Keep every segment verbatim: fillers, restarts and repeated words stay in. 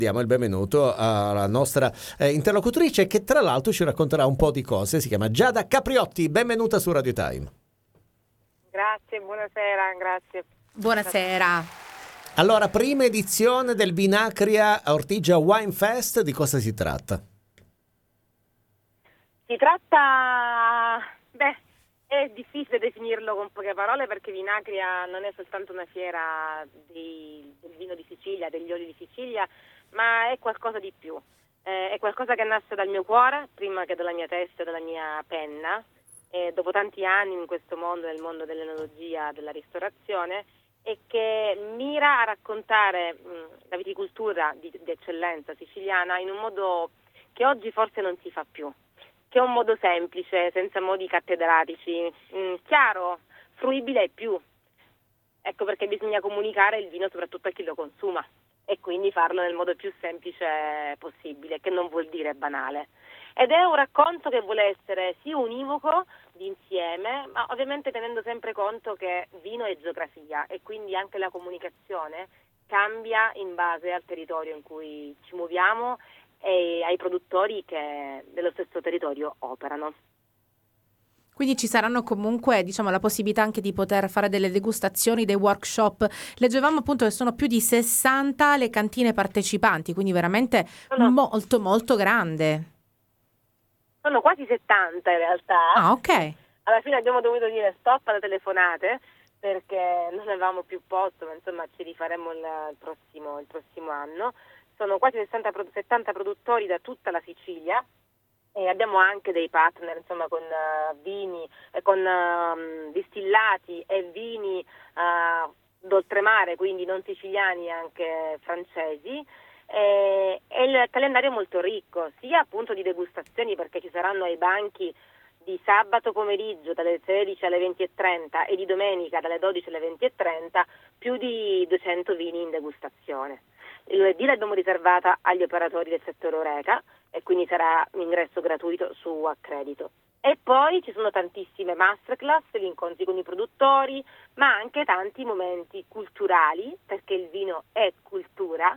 Diamo il benvenuto alla nostra eh, interlocutrice che tra l'altro ci racconterà un po' di cose. Si chiama Giada Capriotti, benvenuta su Radio Time. Grazie, buonasera, grazie. Buonasera. Allora, prima edizione del Vinacria Ortigia Wine Fest, di cosa si tratta? Si tratta, beh, è difficile definirlo con poche parole perché Vinacria non è soltanto una fiera di, del vino di Sicilia, degli oli di Sicilia, ma è qualcosa di più. Eh, è qualcosa che nasce dal mio cuore, prima che dalla mia testa e dalla mia penna. E dopo tanti anni in questo mondo, nel mondo dell'enologia, della ristorazione, e che mira a raccontare mh, la viticoltura di, di eccellenza siciliana in un modo che oggi forse non si fa più, che è un modo semplice, senza modi cattedratici, mh, chiaro, fruibile e più. Ecco perché bisogna comunicare il vino soprattutto a chi lo consuma e quindi farlo nel modo più semplice possibile, che non vuol dire banale. Ed è un racconto che vuole essere sì univoco, d'insieme, ma ovviamente tenendo sempre conto che vino è geografia e quindi anche la comunicazione cambia in base al territorio in cui ci muoviamo e ai produttori che dello stesso territorio operano. Quindi ci saranno comunque, diciamo, la possibilità anche di poter fare delle degustazioni, dei workshop. Leggevamo appunto che sono più di sessanta le cantine partecipanti, quindi veramente Sono, molto molto grande. Sono quasi settanta in realtà. Ah, ok. Alla fine abbiamo dovuto dire stop alle telefonate perché non avevamo più posto, ma insomma ci rifaremo il, il, prossimo, il prossimo anno. Sono quasi sessanta, settanta produttori da tutta la Sicilia. E abbiamo anche dei partner insomma con uh, vini, eh, con uh, distillati e vini uh, d'oltremare, quindi non siciliani, anche francesi. E, e il calendario è molto ricco, sia appunto di degustazioni perché ci saranno ai banchi di sabato pomeriggio dalle sedici alle venti e trenta e di domenica dalle dodici alle venti e trenta più di duecento vini in degustazione. Il lunedì l'abbiamo riservata agli operatori del settore Oreca e quindi sarà un ingresso gratuito su accredito. E poi ci sono tantissime masterclass, gli incontri con i produttori, ma anche tanti momenti culturali, perché il vino è cultura,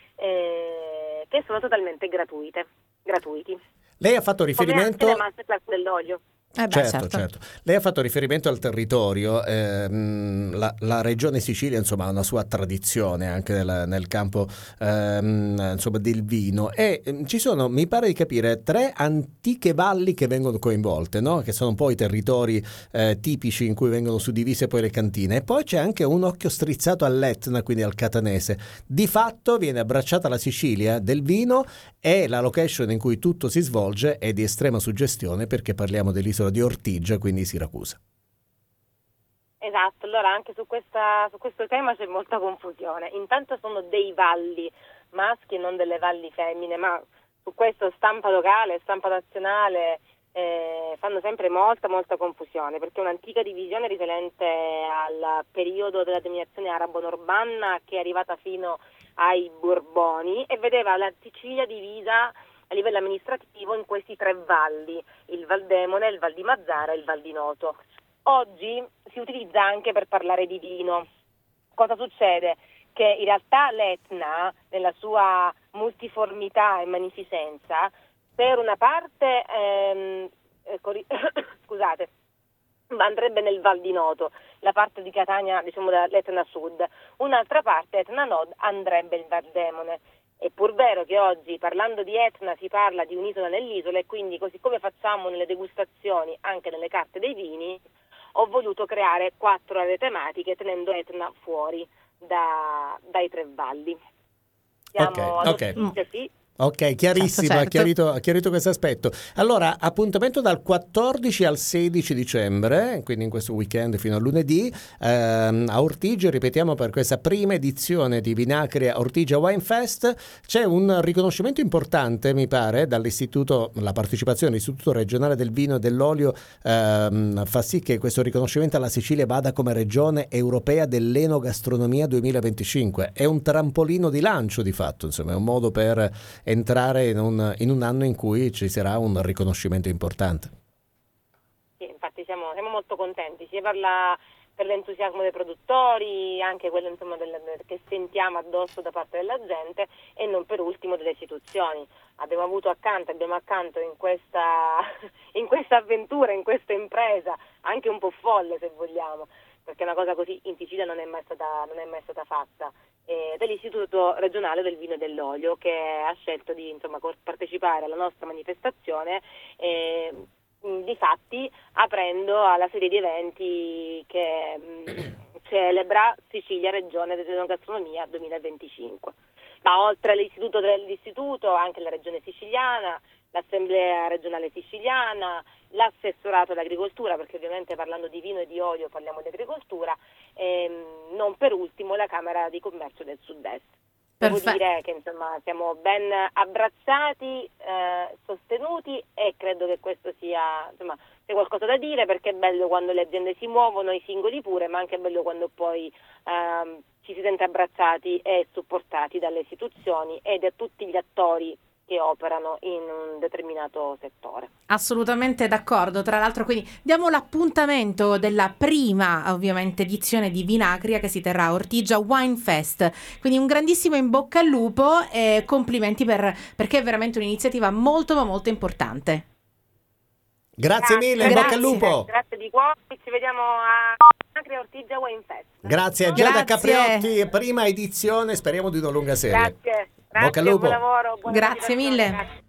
eh, che sono totalmente gratuite, gratuiti. Lei ha fatto riferimento... Come anche le masterclass dell'olio. Eh beh, certo, certo, certo. Lei ha fatto riferimento al territorio, ehm, la, la regione Sicilia insomma ha una sua tradizione anche nel, nel campo ehm, insomma del vino e ehm, ci sono, mi pare di capire, tre antiche valli che vengono coinvolte, no? Che sono un po' i territori eh, tipici in cui vengono suddivise poi le cantine, e poi c'è anche un occhio strizzato all'Etna, quindi al catanese. Di fatto viene abbracciata la Sicilia del vino e la location in cui tutto si svolge è di estrema suggestione perché parliamo dell'isola di Ortigia, quindi Siracusa. Esatto, allora anche su, questa, su questo tema c'è molta confusione. Intanto sono dei valli maschi e non delle valli femmine, ma su questo stampa locale, stampa nazionale eh, fanno sempre molta molta confusione, perché è un'antica divisione risalente al periodo della dominazione arabo-normanna che è arrivata fino ai Borboni e vedeva la Sicilia divisa a livello amministrativo in questi tre valli, il Val Demone, il Val di Mazzara e il Val di Noto. Oggi si utilizza anche per parlare di vino. Cosa succede? Che in realtà l'Etna, nella sua multiformità e magnificenza, per una parte ehm, eh, corri- scusate, andrebbe nel Val di Noto, la parte di Catania, diciamo dell'Etna Sud, un'altra parte, Etna Nord, andrebbe il Val Demone. È pur vero che oggi, parlando di Etna, si parla di un'isola nell'isola e quindi, così come facciamo nelle degustazioni, anche nelle carte dei vini, ho voluto creare quattro aree tematiche tenendo Etna fuori da, dai tre valli. Siamo Ok, ad ok. Ortigia, sì. Ok, chiarissimo, Certo, ha certo. chiarito, ha chiarito questo aspetto. Allora, appuntamento dal quattordici al sedici dicembre, quindi in questo weekend fino a lunedì, ehm, a Ortigia, ripetiamo, per questa prima edizione di Vinacria Ortigia Wine Fest. C'è un riconoscimento importante, mi pare, dall'istituto, la partecipazione dell'Istituto Regionale del Vino e dell'Olio ehm, fa sì che questo riconoscimento alla Sicilia vada come regione europea dell'enogastronomia duemilaventicinque. È un trampolino di lancio di fatto, insomma, è un modo per entrare in un, in un anno in cui ci sarà un riconoscimento importante. Sì, infatti siamo, siamo molto contenti sia per la per l'entusiasmo dei produttori, anche quello insomma del, che sentiamo addosso da parte della gente, e non per ultimo delle istituzioni. Abbiamo avuto accanto, abbiamo accanto in questa, in questa avventura, in questa impresa, anche un po' folle se vogliamo, perché una cosa così in Sicilia non è mai stata, non è mai stata fatta, eh, dell'Istituto regionale del vino e dell'olio, che ha scelto di insomma partecipare alla nostra manifestazione, eh, difatti aprendo alla serie di eventi che mh, celebra Sicilia Regione dell'Enogastronomia duemilaventicinque. Ma oltre all'istituto dell'istituto, anche la Regione Siciliana, l'Assemblea regionale siciliana, l'assessorato all'agricoltura, perché ovviamente parlando di vino e di olio parliamo di agricoltura, e non per ultimo la Camera di Commercio del Sud-Est. Devo Perfetto. dire che insomma siamo ben abbracciati, eh, sostenuti, e credo che questo sia, insomma, sia qualcosa da dire, perché è bello quando le aziende si muovono, i singoli pure, ma anche è bello quando poi ehm, ci si sente abbracciati e supportati dalle istituzioni e da tutti gli attori che operano in un determinato settore. Assolutamente d'accordo. Tra l'altro, quindi diamo l'appuntamento della prima, ovviamente, edizione di Vinacria, che si terrà a Ortigia Wine Fest. Quindi un grandissimo in bocca al lupo e complimenti per, perché è veramente un'iniziativa molto ma molto importante. Grazie, Grazie. mille, in bocca al Grazie. lupo. Grazie di cuore, ci vediamo a Vinacria Ortigia Wine Fest. Grazie a Giada Grazie. Capriotti, prima edizione, speriamo di una lunga serie. Grazie, Bocca al grazie, lupo. buon lavoro. Buona Grazie continuazione. mille. Grazie.